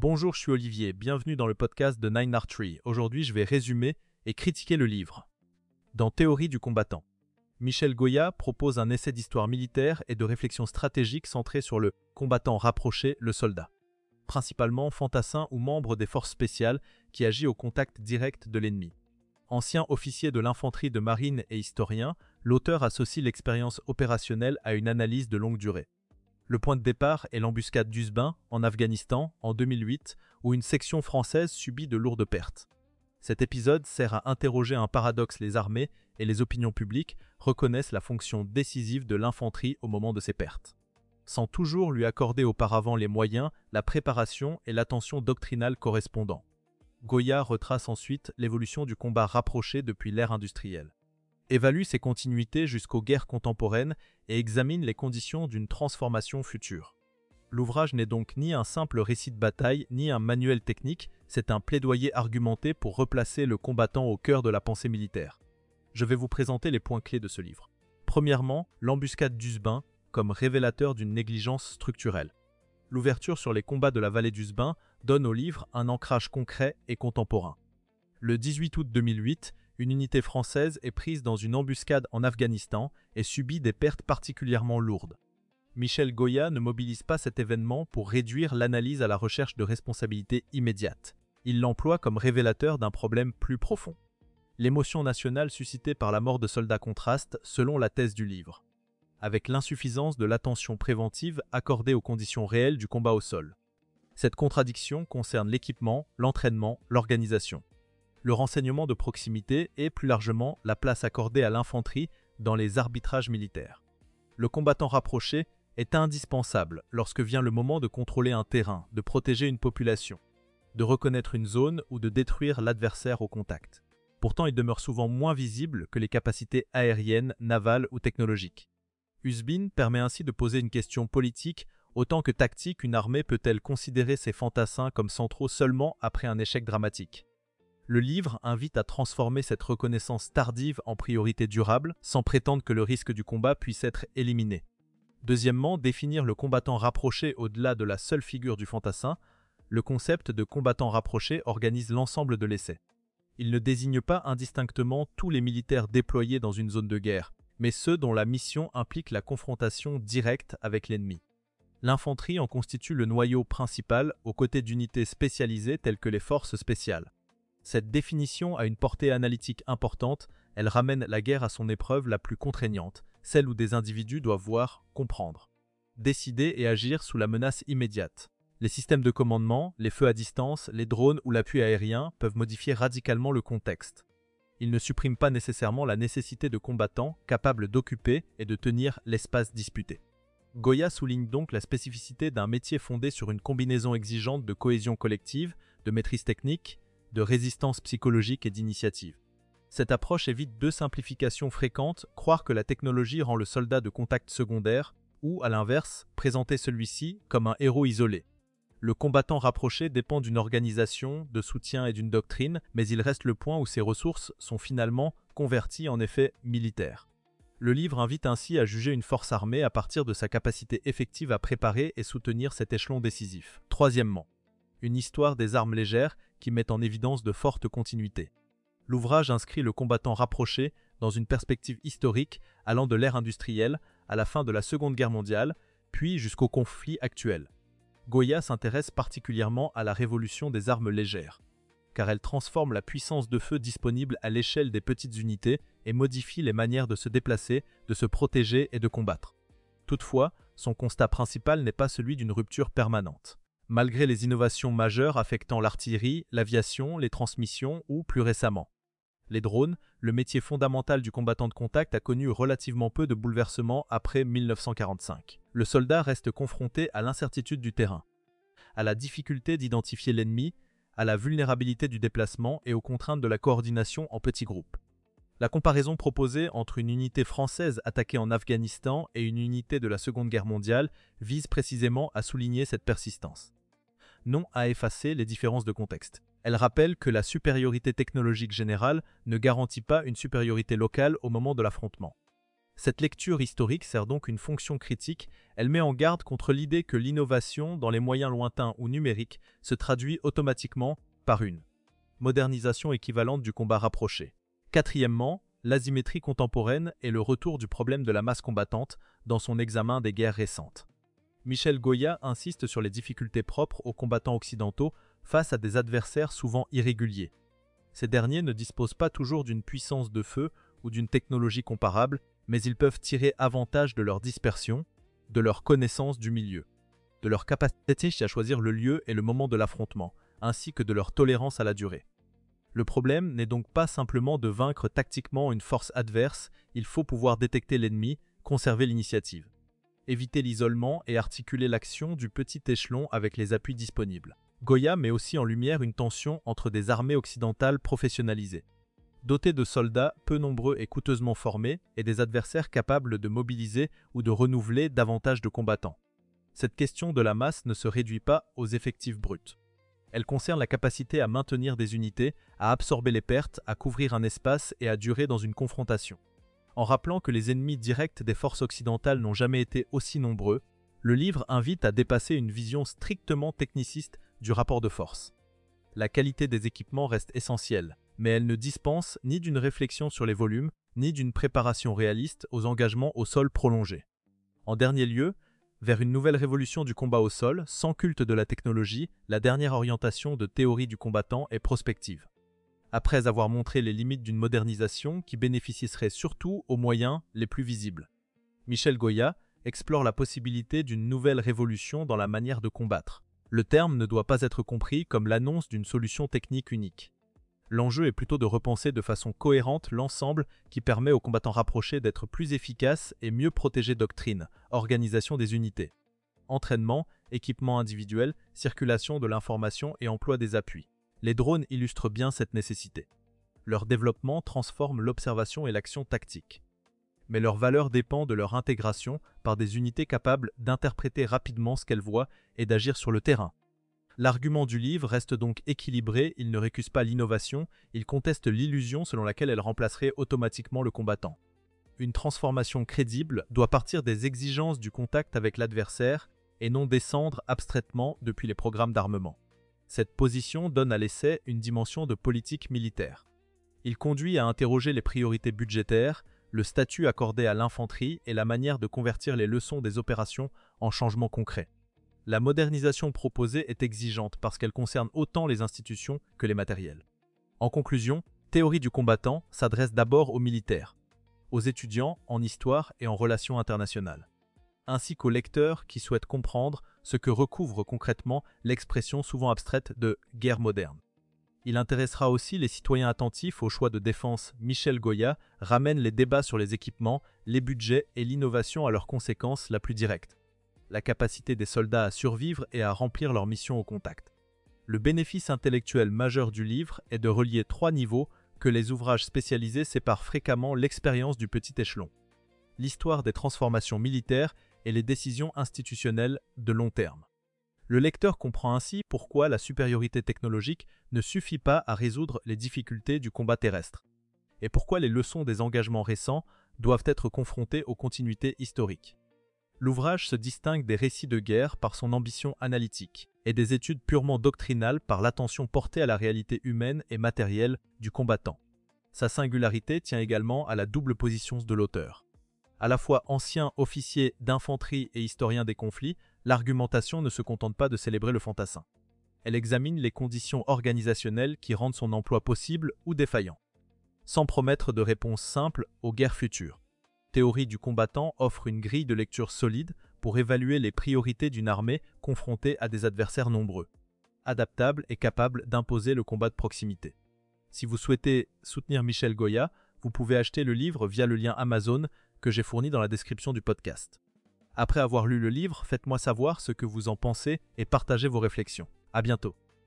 Bonjour, je suis Olivier, bienvenue dans le podcast de Nine Archery. Aujourd'hui, je vais résumer et critiquer le livre. Dans Théorie du combattant, Michel Goya propose un essai d'histoire militaire et de réflexion stratégique centré sur le combattant rapproché, le soldat. Principalement fantassin ou membre des forces spéciales qui agit au contact direct de l'ennemi. Ancien officier de l'infanterie de marine et historien, l'auteur associe l'expérience opérationnelle à une analyse de longue durée. Le point de départ est l'embuscade d'Uzbin, en Afghanistan, en 2008, où une section française subit de lourdes pertes. Cet épisode sert à interroger un paradoxe. Les armées et les opinions publiques reconnaissent la fonction décisive de l'infanterie au moment de ces pertes, sans toujours lui accorder auparavant les moyens, la préparation et l'attention doctrinale correspondants. Goya retrace ensuite l'évolution du combat rapproché depuis l'ère industrielle, évalue ses continuités jusqu'aux guerres contemporaines et examine les conditions d'une transformation future. L'ouvrage n'est donc ni un simple récit de bataille, ni un manuel technique, c'est un plaidoyer argumenté pour replacer le combattant au cœur de la pensée militaire. Je vais vous présenter les points clés de ce livre. Premièrement, l'embuscade d'Uzbin comme révélateur d'une négligence structurelle. L'ouverture sur les combats de la vallée d'Uzbin donne au livre un ancrage concret et contemporain. Le 18 août 2008, une unité française est prise dans une embuscade en Afghanistan et subit des pertes particulièrement lourdes. Michel Goya ne mobilise pas cet événement pour réduire l'analyse à la recherche de responsabilités immédiates. Il l'emploie comme révélateur d'un problème plus profond. L'émotion nationale suscitée par la mort de soldats contraste selon la thèse du livre, avec l'insuffisance de l'attention préventive accordée aux conditions réelles du combat au sol. Cette contradiction concerne l'équipement, l'entraînement, l'organisation, le renseignement de proximité et, plus largement, la place accordée à l'infanterie dans les arbitrages militaires. Le combattant rapproché est indispensable lorsque vient le moment de contrôler un terrain, de protéger une population, de reconnaître une zone ou de détruire l'adversaire au contact. Pourtant, il demeure souvent moins visible que les capacités aériennes, navales ou technologiques. Uzbin permet ainsi de poser une question politique. Autant que tactique, une armée peut-elle considérer ses fantassins comme centraux seulement après un échec dramatique? Le livre invite à transformer cette reconnaissance tardive en priorité durable, sans prétendre que le risque du combat puisse être éliminé. Deuxièmement, définir le combattant rapproché au-delà de la seule figure du fantassin. Le concept de combattant rapproché organise l'ensemble de l'essai. Il ne désigne pas indistinctement tous les militaires déployés dans une zone de guerre, mais ceux dont la mission implique la confrontation directe avec l'ennemi. L'infanterie en constitue le noyau principal aux côtés d'unités spécialisées telles que les forces spéciales. Cette définition a une portée analytique importante, elle ramène la guerre à son épreuve la plus contraignante, celle où des individus doivent voir, comprendre, décider et agir sous la menace immédiate. Les systèmes de commandement, les feux à distance, les drones ou l'appui aérien peuvent modifier radicalement le contexte. Ils ne suppriment pas nécessairement la nécessité de combattants capables d'occuper et de tenir l'espace disputé. Goya souligne donc la spécificité d'un métier fondé sur une combinaison exigeante de cohésion collective, de maîtrise technique, de résistance psychologique et d'initiative. Cette approche évite deux simplifications fréquentes, croire que la technologie rend le soldat de contact secondaire, ou, à l'inverse, présenter celui-ci comme un héros isolé. Le combattant rapproché dépend d'une organisation, de soutien et d'une doctrine, mais il reste le point où ses ressources sont finalement converties en effets militaires. Le livre invite ainsi à juger une force armée à partir de sa capacité effective à préparer et soutenir cet échelon décisif. Troisièmement, une histoire des armes légères qui met en évidence de fortes continuités. L'ouvrage inscrit le combattant rapproché dans une perspective historique allant de l'ère industrielle à la fin de la Seconde Guerre mondiale, puis jusqu'au conflit actuel. Goya s'intéresse particulièrement à la révolution des armes légères, car elle transforme la puissance de feu disponible à l'échelle des petites unités et modifie les manières de se déplacer, de se protéger et de combattre. Toutefois, son constat principal n'est pas celui d'une rupture permanente. Malgré les innovations majeures affectant l'artillerie, l'aviation, les transmissions ou, plus récemment, les drones, le métier fondamental du combattant de contact a connu relativement peu de bouleversements après 1945. Le soldat reste confronté à l'incertitude du terrain, à la difficulté d'identifier l'ennemi, à la vulnérabilité du déplacement et aux contraintes de la coordination en petits groupes. La comparaison proposée entre une unité française attaquée en Afghanistan et une unité de la Seconde Guerre mondiale vise précisément à souligner cette persistance, non à effacer les différences de contexte. Elle rappelle que la supériorité technologique générale ne garantit pas une supériorité locale au moment de l'affrontement. Cette lecture historique sert donc une fonction critique, elle met en garde contre l'idée que l'innovation dans les moyens lointains ou numériques se traduit automatiquement par une modernisation équivalente du combat rapproché. Quatrièmement, l'asymétrie contemporaine et le retour du problème de la masse combattante dans son examen des guerres récentes. Michel Goya insiste sur les difficultés propres aux combattants occidentaux face à des adversaires souvent irréguliers. Ces derniers ne disposent pas toujours d'une puissance de feu ou d'une technologie comparable, mais ils peuvent tirer avantage de leur dispersion, de leur connaissance du milieu, de leur capacité à choisir le lieu et le moment de l'affrontement, ainsi que de leur tolérance à la durée. Le problème n'est donc pas simplement de vaincre tactiquement une force adverse, il faut pouvoir détecter l'ennemi, conserver l'initiative, éviter l'isolement et articuler l'action du petit échelon avec les appuis disponibles. Goya met aussi en lumière une tension entre des armées occidentales professionnalisées, dotées de soldats peu nombreux et coûteusement formés, et des adversaires capables de mobiliser ou de renouveler davantage de combattants. Cette question de la masse ne se réduit pas aux effectifs bruts. Elle concerne la capacité à maintenir des unités, à absorber les pertes, à couvrir un espace et à durer dans une confrontation. En rappelant que les ennemis directs des forces occidentales n'ont jamais été aussi nombreux, le livre invite à dépasser une vision strictement techniciste du rapport de force. La qualité des équipements reste essentielle, mais elle ne dispense ni d'une réflexion sur les volumes, ni d'une préparation réaliste aux engagements au sol prolongés. En dernier lieu, vers une nouvelle révolution du combat au sol, sans culte de la technologie, la dernière orientation de théorie du combattant est prospective. Après avoir montré les limites d'une modernisation qui bénéficierait surtout aux moyens les plus visibles, Michel Goya explore la possibilité d'une nouvelle révolution dans la manière de combattre. Le terme ne doit pas être compris comme l'annonce d'une solution technique unique. L'enjeu est plutôt de repenser de façon cohérente l'ensemble qui permet aux combattants rapprochés d'être plus efficaces et mieux protégés. Doctrine, organisation des unités, entraînement, équipement individuel, circulation de l'information et emploi des appuis. Les drones illustrent bien cette nécessité. Leur développement transforme l'observation et l'action tactique. Mais leur valeur dépend de leur intégration par des unités capables d'interpréter rapidement ce qu'elles voient et d'agir sur le terrain. L'argument du livre reste donc équilibré, il ne récuse pas l'innovation, il conteste l'illusion selon laquelle elle remplacerait automatiquement le combattant. Une transformation crédible doit partir des exigences du contact avec l'adversaire et non descendre abstraitement depuis les programmes d'armement. Cette position donne à l'essai une dimension de politique militaire. Il conduit à interroger les priorités budgétaires, le statut accordé à l'infanterie et la manière de convertir les leçons des opérations en changements concrets. La modernisation proposée est exigeante parce qu'elle concerne autant les institutions que les matériels. En conclusion, Théorie du combattant s'adresse d'abord aux militaires, aux étudiants en histoire et en relations internationales, ainsi qu'aux lecteurs qui souhaitent comprendre ce que recouvre concrètement l'expression souvent abstraite de « guerre moderne ». Il intéressera aussi les citoyens attentifs au choix de défense. Michel Goya ramène les débats sur les équipements, les budgets et l'innovation à leurs conséquences la plus directe. La capacité des soldats à survivre et à remplir leur mission au contact. Le bénéfice intellectuel majeur du livre est de relier 3 niveaux que les ouvrages spécialisés séparent fréquemment: l'expérience du petit échelon, l'histoire des transformations militaires et les décisions institutionnelles de long terme. Le lecteur comprend ainsi pourquoi la supériorité technologique ne suffit pas à résoudre les difficultés du combat terrestre, et pourquoi les leçons des engagements récents doivent être confrontées aux continuités historiques. L'ouvrage se distingue des récits de guerre par son ambition analytique et des études purement doctrinales par l'attention portée à la réalité humaine et matérielle du combattant. Sa singularité tient également à la double position de l'auteur. À la fois ancien officier d'infanterie et historien des conflits, l'argumentation ne se contente pas de célébrer le fantassin. Elle examine les conditions organisationnelles qui rendent son emploi possible ou défaillant, sans promettre de réponse simple aux guerres futures. Théorie du combattant offre une grille de lecture solide pour évaluer les priorités d'une armée confrontée à des adversaires nombreux, adaptable et capable d'imposer le combat de proximité. Si vous souhaitez soutenir Michel Goya, vous pouvez acheter le livre via le lien Amazon que j'ai fourni dans la description du podcast. Après avoir lu le livre, faites-moi savoir ce que vous en pensez et partagez vos réflexions. À bientôt.